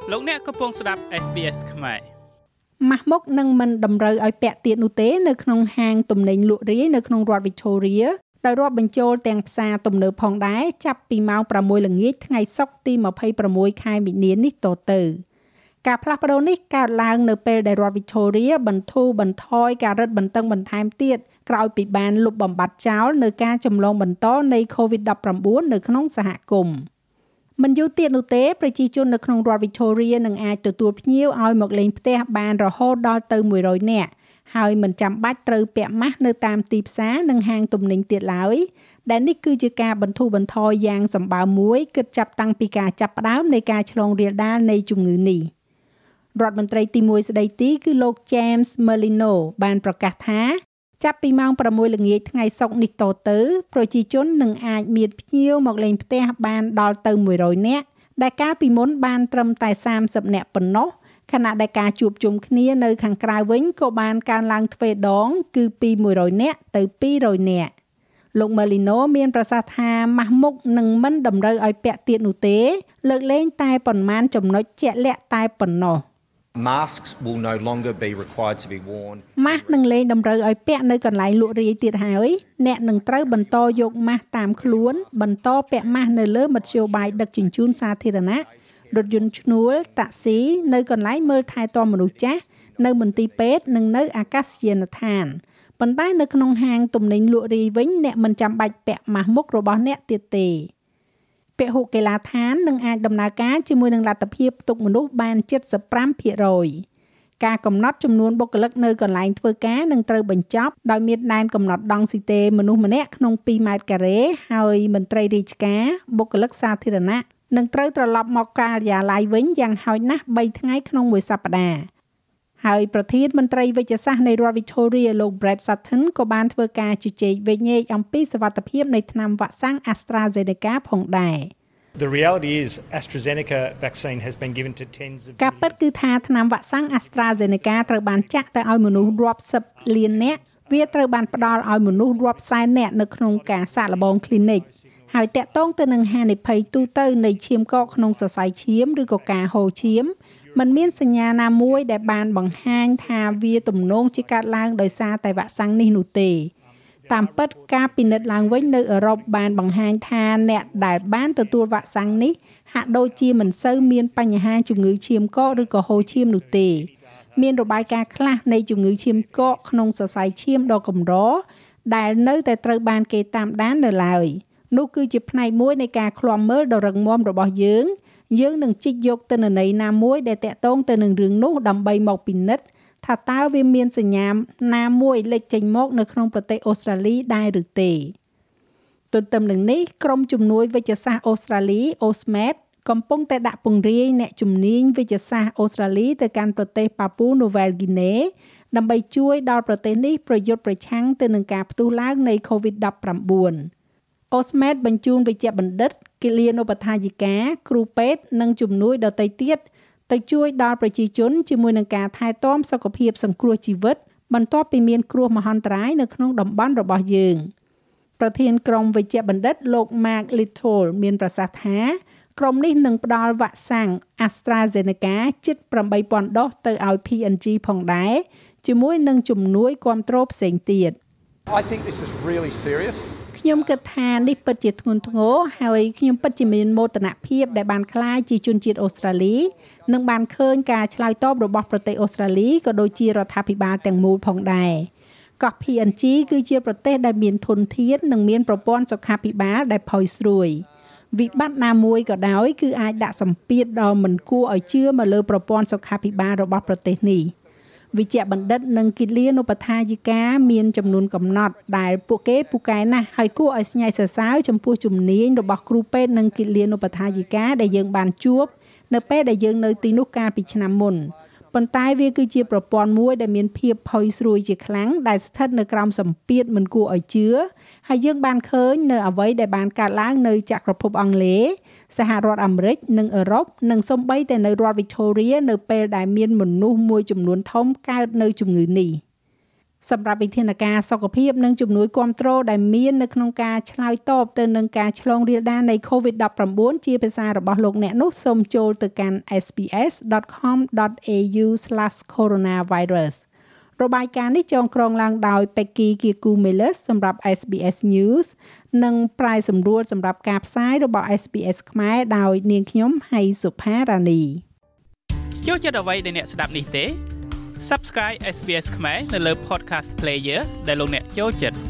លោកអ្នកកំពុងស្ដាប់ SBS ខ្មែរម៉ាស់មុខនឹងមិនតម្រូវឲ្យពាក់ទៀតនោះទេនៅក្នុងហាងទំនិញលក់រាយនៅក្នុងរដ្ឋ Victoria ដោយរាប់បញ្ចូលទាំងផ្សារទំនើបផងដែរចាប់ពីម៉ោង 6 ល្ងាចថ្ងៃសុក្រទី 26 ខែមីនានេះតទៅការផ្លាស់ប្ដូរនេះកើតឡើងនៅពេលដែលរដ្ឋ Victoria បន្ធូរបន្ថយការរឹតបន្តឹងបន្ថែមទៀតក្រោយពីបានលុបបំបាត់ចោលនៅការចម្លងបន្តនៃ COVID-19 នៅក្នុងសហគមន៍មិនយូរទៀតនោះទេប្រជាជននៅក្នុងរដ្ឋ Victoria នឹងអាចទទួលភ្ញៀវឲ្យមកលេងផ្ទះបានរហូតដល់ទៅ100នាក់ហើយមិនចាំបាច់ត្រូវពាក់ម៉ាស់នៅតាមទីផ្សារនិងហាងទំនិញទៀតឡើយដែលនេះគឺជាការបន្ធូរបន្ថយយ៉ាងសម្បើមមួយគិតចាប់តាំងពីការចាប់ផ្ដើមនៃការឆ្លងរាលដាលនៃជំងឺនេះរដ្ឋមន្ត្រីទី1ស្ដីទីគឺលោក James Merlino បានប្រកាសថាចាប់ពីម៉ោង 6 ល្ងាចថ្ងៃសុក្រនេះតទៅប្រជាជននឹងអាចមានភ្ញៀវមកលេងផ្ទះបានដល់ទៅ100នាក់ដែលកាលពីមុនបានត្រឹមតែ30នាក់ប៉ុណ្ណោះខណៈដែលការជួបជុំគ្នានៅខាងក្រៅវិញក៏បានកើនឡើងទ្វេដងគឺពី100នាក់ទៅ200នាក់លោក Merlino មានប្រសាសន៍ថាម៉ាស់មុខនឹងមិនតម្រូវឲ្យពាក់ទៀតនោះទេលើកលែងតែប៉ុន្មានចំណុចជាក់លាក់តែប៉ុណ្ណោះ Masks will no longer be required to be worn. ម៉ាស់នឹងលែងតម្រូវឲ្យពាក់នៅកន្លែងលក់រាយទៀតហើយអ្នកនឹងត្រូវបន្តយកម៉ាស់តាមខ្លួនបន្តពាក់ម៉ាស់នៅលើមធ្យោបាយដឹកជញ្ជូនសាធារណៈរថយន្តឈ្នួលតាក់ស៊ីនៅកន្លែងមើលថែទាំមនុស្សចាស់នៅមន្ទីរពេទ្យនិងនៅអាកាសយានដ្ឋានប៉ុន្តែនៅក្នុងហាងទំនិញលក់រាយវិញអ្នកមិនចាំបាច់ពាក់ម៉ាស់មុខរបស់អ្នកទៀតទេពហុកីឡដ្ឋាននឹងអាចដំណើរការជាមួយនឹងលទ្ធភាពផ្ទុកមនុស្សបាន 75% ការកំណត់ចំនួនបុគ្គលិកនៅកន្លែងធ្វើការនឹងត្រូវបញ្ចប់ដោយមានដែនកំណត់ដង់ស៊ីតេមនុស្សម្នាក់ក្នុង2ម៉ែត្រការ៉េហើយមន្ត្រីរាជការបុគ្គលិកសាធារណៈនឹងត្រូវត្រឡប់មកការិយាល័យវិញយ៉ាងហោចណាស់3ថ្ងៃក្នុងមួយសប្តាហ៍ហើយប្រធានមន្ត្រីវិទ្យាសាស្ត្រនៃរដ្ឋ Victoria លោក Brett Sutton ក៏បានធ្វើការជជែកវែកញែកអំពីសុវត្ថិភាពនៃថ្នាំវ៉ាក់សាំង AstraZeneca ផងដែរ The reality is AstraZeneca vaccine has been given to tens of ការពិតគឺថាថ្នាំវ៉ាក់សាំង AstraZeneca ត្រូវបានចាក់ទៅឲ្យមនុស្សរាប់សិបលាននាក់វាត្រូវបានផ្ដល់ឲ្យមនុស្សរាប់សែននាក់នៅក្នុងការសាកល្បង clinic ហើយតាក់ទងទៅនឹងហានិភ័យទូទៅនៃឈាមកកក្នុងសរសៃឈាមឬក៏ការហូរឈាមมันមានសញ្ញាណាមួយដែលបានបង្ហាញថាវាទំនងជាកើតឡើងដោយសារតែវ៉ាក់សាំងនេះនោះទេតាមពិតការពិនិត្យឡើងវិញនៅអឺរ៉ុបបានបង្ហាញថាអ្នកដែលបានទទួលវ៉ាក់សាំងនេះហាក់ដូចជាមិនសូវមានបញ្ហាជំងឺឈាមកកឬក៏ហូរឈាមនោះទេមានរបាយការណ៍ខ្លះនៃជំងឺឈាមកកក្នុងសរសៃឈាមដ៏កម្រដែលនៅតែត្រូវបានគេតាមដាននៅឡើយនោះគឺជាផ្នែកមួយនៃការឃ្លាំមើលដ៏រឹងមាំរបស់យើងនឹងជីកយកទិន្នន័យណាមួយដែលតាក់ទងទៅនឹងរឿងនោះដើម្បីមកពិនិត្យថាតើវាមានសញ្ញាណាមួយលេចចេញមកនៅក្នុងប្រទេសអូស្ត្រាលីដែរឬទេទន្ទឹមនឹងនេះក្រុមជំនួយវិទ្យាសាស្ត្រអូស្ត្រាលី OSMED កំពុងតែដាក់ពង្រាយអ្នកជំនាញវិទ្យាសាស្ត្រអូស្ត្រាលីទៅកាន់ប្រទេសប៉ាពូនូវែលហ្គីណេដើម្បីជួយដល់ប្រទេសនេះប្រយុទ្ធប្រឆាំងទៅនឹងការផ្ទុះឡើងនៃ COVID-19OSMED បញ្ជូនវេជ្ជបណ្ឌិតគិលានុបដ្ឋាយិកាគ្រូពេទ្យនិងជំនួយដទៃទៀតទៅជួយដល់ប្រជាជនជាមួយនឹងការថែទាំសុខភាពសង្គ្រោះជីវិតបន្ទាប់ពីមានគ្រោះមហន្តរាយនៅក្នុងតំបន់របស់យើងប្រធានក្រុមវេជ្ជបណ្ឌិតលោក Mark Little មានប្រសាសន៍ថាក្រុមនេះនឹងផ្ដល់វ៉ាក់សាំង AstraZeneca ជិត 8,000 ដូសទៅឲ្យ PNG ផងដែរជាមួយនឹងជំនួយគាំទ្រផ្សេងទៀត I think this is really serious. ខ្ញុំគិតថានេះពិតជាធ្ងន់ធ្ងរហើយខ្ញុំពិតជាមានមោទនភាពដែលបានក្លាយជាជនជាតិអូស្ត្រាលីនិងបានឃើញការឆ្លើយតបរបស់ប្រទេសអូស្ត្រាលីក៏ដូចជារដ្ឋាភិបាលទាំងមូលផងដែរកោះ PNG គឺជាប្រទេសដែលមានធនធាននិងមានប្រព័ន្ធសុខាភិបាលដែលផុយស្រួយវិបត្តិណាមួយក៏ដោយគឺអាចដាក់សម្ពាធដល់មិនគួរឲ្យជឿមកលើប្រព័ន្ធសុខាភិបាលរបស់ប្រទេសនេះវិជ្ជបណ្ឌិតនិងគិលានុបដ្ឋាយិកាមានចំនួនកំណត់ដែលពួកគេពូកែណាស់ហើយគួរឲ្យស្ញែកសរសើរចំពោះជំនាញរបស់គ្រូពេទ្យនិងគិលានុបដ្ឋាយិកាដែលយើងបានជួបនៅពេលដែលយើងនៅទីនោះកាលពីឆ្នាំមុនប៉ុន្តែវាគឺជាប្រព័ន្ធមួយដែលមានភាពផុយស្រួយជាខ្លាំងដែលស្ថិតនៅក្រោមសម្ពាធមិនគួរឲ្យជឿហើយយើងបានឃើញនៅអ្វីដែលបានកើតឡើងនៅចក្រភពអង់គ្លេសសហរដ្ឋអាមេរិកនិងអឺរ៉ុបនិងសូម្បីតែនៅរដ្ឋ Victoria នៅពេលដែលមានមនុស្សមួយចំនួនធំកើតនៅជំងឺនេះសម្រាប់វិធានការសុខភាពនិងជំនួយគាំទ្រដែលមាននៅក្នុងការឆ្លើយតបទៅនឹងការឆ្លងរាលដាលនៃ COVID-19 ជាភាសារបស់លោកអ្នកនោះសូមចូលទៅកាន់ sbs.com.au/coronavirus របាយការណ៍នេះចងក្រងឡើងដោយ Peggy Kiku-Meles សម្រាប់ SBS News និងប្រែសម្រួលសម្រាប់ការផ្សាយរបស់ SBS ខ្មែរដោយនាងខ្ញុំហៃសុផារ៉ានីចូលចិត្តអ្វីដែលអ្នកស្ដាប់នេះទេ Subscribe SBS ខ្មែរនៅលើ Podcast Player ដែលលោកអ្នកចូលចិត្ត